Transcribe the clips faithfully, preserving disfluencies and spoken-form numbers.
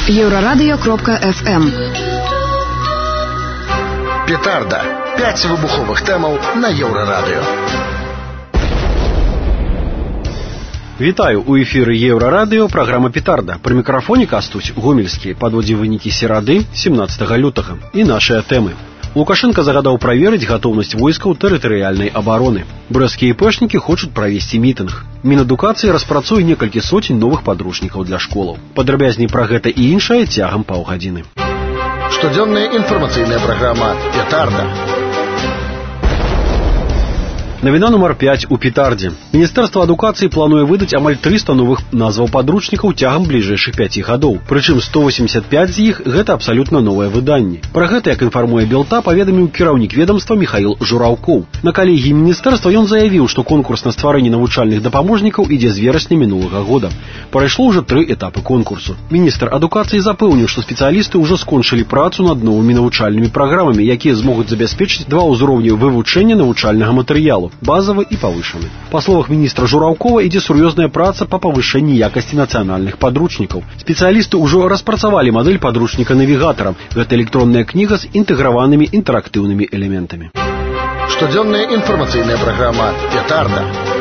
Еврорадио кропка эф эм. Петарда. Пять выбуховых темаў на Еврорадио. Вітаю, у эфіры Еўрарадыё, праграма «Петарда». Пры мікрафоне Кастусь Гомельскі, падводзі вынікі серады, семнаццатага лютага. І нашыя тэмы. Лукашенко загадаў праверыць гатоўнасць войскаў тэрытарыяльнай абароны. Брэсцкія іпэшнікі хочуць правесці мітынг. Мінадукацыі распрацуе некалькі соцень новых падручнікаў для школаў. Падрабязней пра гэта і іншае цягам паўгадзіны. Штодзённая інфармацыйная праграма «Петарда». Навіна нумар пяць у Петардзе. Міністэрства адукацыі плануе выдаць амаль трыста новых назваў падручнікаў цягам бліжэйшых пяці гадоў. Прычым сто восемьдесят пять з іх гэта абсалютна новыя выданні. Пра гэта, як інфармуе Белта, паведаміў кіраўнік ведамства Міхаіл Жураўкоў. На калегіі міністэрства ён заявіў, што конкурс на стварэнне навучальных дапаможнікаў ідзе з верасня мінулага года. Прайшло ўжо тры этапы конкурсу. Міністр адукацыі запэўніў, што спецыялісты ўжо скончылі працу над новымі навучальнымі праграмамі, якія змогуць забяспечыць два ўзроўні вывучэння навучальнага матэрыялу. Базавы і павышаны. Па словах міністра Жураўкова, ідзе сур'ёзная праца па павышэнні якасці нацыянальных падручнікаў. Спецыялісты ўжо распрацавалі мадэль падручніка навігатара. Гэта электронная кніга з інтэграванымі інтэрактыўнымі элементамі. Штодзённая інфармацыйная праграма «Петарда».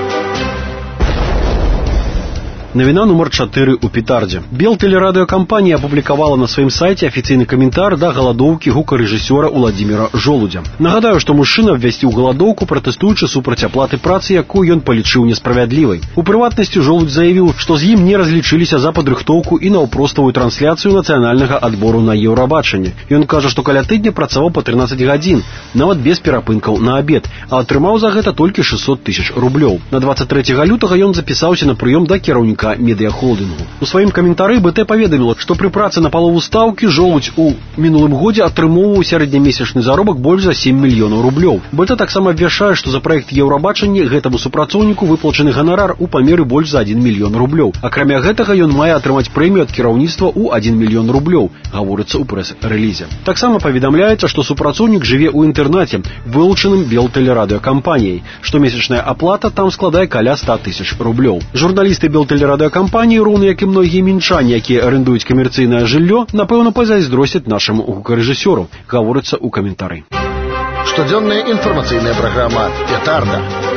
Навіна нумар чатыры у Петардзе. Белтэлерадыёкампанія апублікавала на сваім сайце афіцыйны каментар да галадоўкі гукарэжысёра Уладзіміра Жолудзя. Нагадаю, што мужчына абвясціў галадоўку, пратэстуючы супраць аплаты працы, якую ён палічыў несправядлівай. У прыватнасці Жолудзь заявіў, што з ім не разлічыліся за падрыхтоўку і наўпроставую трансляцыю нацыянальнага адбору на Еўрабачанне. Ён кажа, што каля тыдня працаваў па трынаццаць гадзін, нават без перапынкаў на абед, а атрымаў за гэта толькі шэсцьсот тысяч рублёў. На дваццаць трэцяга лютага ён запісаўся на прыём да кіраўніка медыяхолдынгу. У сваім каментары БТ паведаміла, што пры працы на палову стаўкі Жолудзь у мінулым годзе атрымоўваў сярэднямесячны заробак больш за сем мільёнаў рублёў. БТ таксама абвяшчае, што за праект Еўрабачання гэтаму супрацоўніку выплачаны ганарар у памеры больш за адзін мільён рублёў. Акрамя гэтага ён мае атрымаць прэмію ад кіраўніцтва ў адзін мільён рублёў, гаворыцца ў прэс-рэлізе. Таксама паведамляецца, што супрацоўнік жыве ў інтэрнаце, вылучаным Белтэлерадыёкампаніяй. Штомесячная аплата там складае каля ста тысяч рублёў. Журналісты Белтэлерадыёкампаніі радыокампаніі, роўна як і многія мінчане, якія арендуюць камерцыйнае жыллё, напэўна, пазайздросцяць нашаму гукарэжысёру, гаворыцца ў каментары. Штодзённая інфармацыйная праграма «Петарда».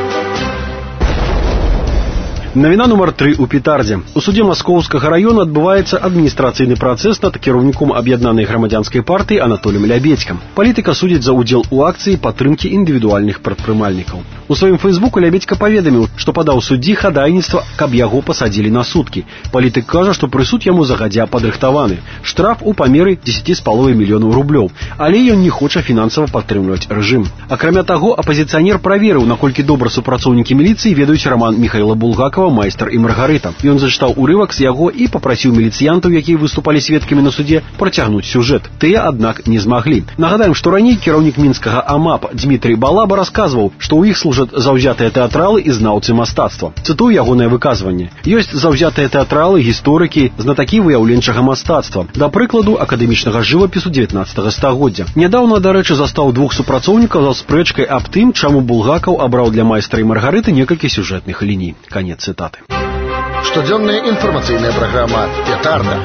Навіна нумар тры у Петардзе. У судзе Маскоўскага раёна адбываецца адміністрацыйны працэс над кіраўніком аб'яднанай грамадзянскай партыі Анатоліем Лябедзькам. Палітыка судзіць за ўдзел у акцыі падтрымкі індывідуальных прадпрымальнікаў. У сваім фэйсбуку Лябедзька паведаміў, што падаў суддзі хадайніцтва, каб яго пасадзілі на суткі. Палітык кажа, што прысуд яму загадзя падрыхтаваны. Штраф у памеры дзесяць з паловай мільёнаў рублёў. Але ён не хоча фінансава падтрымліваць рэжым. Акрамя таго, апазіцыянер праверыў, наколькі добра супрацоўнікі міліцыі ведаюць раман Міхаіла Булгакова «Майстар і Маргарыта». Ён зачытаў урывак з яго і папрасіў міліцыянтаў, якія выступалі сведкамі на судзе, працягнуць сюжэт. Тыя, аднак, не змаглі. Нагадаем, што раней кіраўнік мінскага АМАП Дмітрый Балаба расказваў, што ў іх служаць заўзятыя тэатралы і знаўцы мастацтва. Цытую ягонае выказванне. Ёсць заўзятыя тэатралы, гісторыкі, знатакі выяўленчага мастацтва. Да прыкладу, акадэмічнага жывапісу дзевятнаццатага стагоддзя. Нядаўна, дарэчы, застаў двух супрацоўнікаў за спрэчкай аб тым, чаму Булгакаў абраў для «Майстра і Маргарыты» некалькі сюжэтных ліній. Канец цытаты. Штодзённая інфармацыйная праграма «Петарда».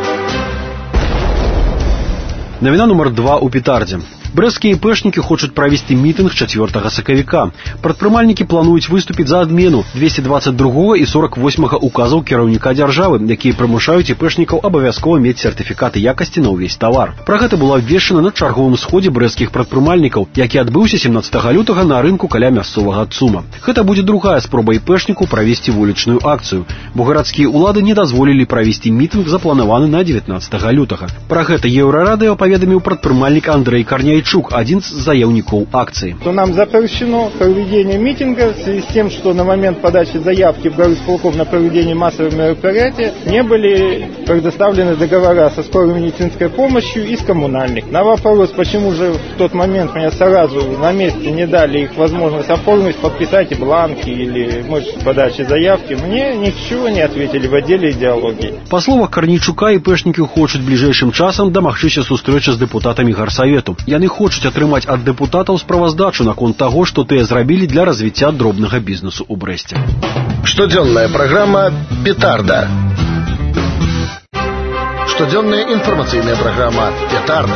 Навіна нумар два у Петардзе. Брэсцкія іпэшнікі хочуць правесці мітынг чацвёртага сакавіка. Прадпрымальнікі плануюць выступіць за адмену двесце дваццаць другога і сорок восьмага указаў кіраўніка дзяржавы, якія прымушаюць іпэшнікаў абавязкова мець сертыфікаты якасці на ўвесь тавар. Пра гэта было абвешчана на чарговым сходзе брэсцкіх прадпрымальнікаў, які адбыўся семнаццатага лютага на рынку каля мясцовага ЦУМа. Гэта будзе другая спроба іпэшніку правесці вулічную акцыю, бо гарадскія ўлады не дазволілі правесці мітынг, запланаваны на дзевятнаццатага лютага. Пра гэта Еўрарадыё паведаміў прадпрымальнік Андрэй Карняйчук, один из заявников акции. То нам запрещено проведение митинга в связи с тем, что на момент подачи заявки в горосполком на проведение массовых мероприятий не были предоставлены договора со скорой медицинской помощью и с коммунальных. На вопрос, почему же в тот момент мне сразу на месте не дали их возможность оформить, подписать бланки или подачи заявки, мне ничего не ответили в отделе идеологии. По словах Карнейчука, іпэшнікі хочуць бліжэйшым часам дамагчыся сустрэчы з дэпутатамі гарсавету. Яны хочуць атрымаць ад дэпутатаў справаздачу наконт таго, што тыя зрабілі для развіцця дробнага бізнесу ў Брэсце. Штодзённая праграма «Петарда». Штодзённая інфармацыйная праграма «Петарда».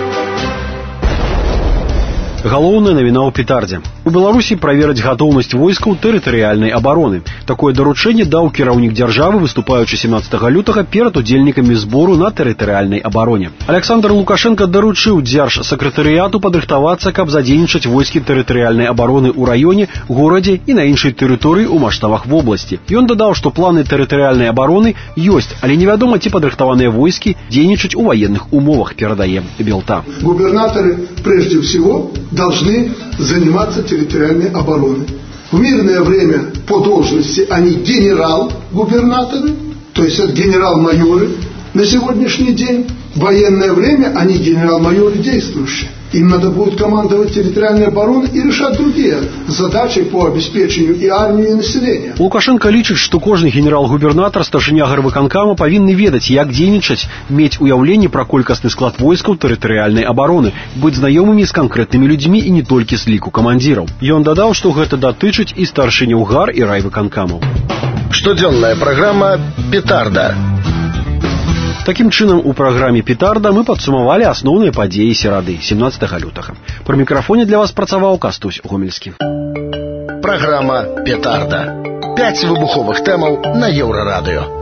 Галоўная навіна ў петардзе. У Беларусі праверыць гатоўнасць войскаў тэрытарыяльнай абароны. Такое даручэнне даў кіраўнік дзяржавы, выступаючы семнаццатага лютага перад удзельнікамі збору на тэрытарыяльнай абароне. Александр Лукашенко даручыў дзяржсакратарыяту падрыхтавацца, каб задзейнічаць войскі тэрытарыяльнай абароны ў раёне, горадзе і на іншай тэрыторыі ў маштабах вобласці. Ён дадаў, што планы тэрытарыяльнай абароны ёсць, але невядома, ці падрыхтаваныя войскі дзейнічаць у ваенных умовах, перадае Белта. Губернаторы прежде всего должны заниматься территориальной обороной. В мирное время по должности они генерал-губернаторы, то есть это генерал-майоры на сегодняшний день. В военное время они генерал-майоры действующие. Им надо будет командовать территориальной обороной и решать другие задачи по обеспечению и армии, и населения. Лукашенко лічыць, што кожны генерал-губернатар, старшыня гарвыканкама павінны ведаць, як дзейнічаць, мець уяўленне пра колькасны склад войскаў тэрытарыяльнай абароны, быць знаёмымі з канкрэтнымі людзьмі і не толькі з ліку камандзіраў. Ён дадаў, што гэта датычыць і старшыняў гар і райвыканкамаў. Штодзённая праграма «Петарда». Такім чынам, у праграме «Петарда» мы падсумавалі асноўныя падзеі серады, семнаццатага лютага. Пры мікрафоне для вас працаваў Кастусь Гомельскі. Праграма «Петарда». Пяць выбуховых тэмаў на Еўрарадыё.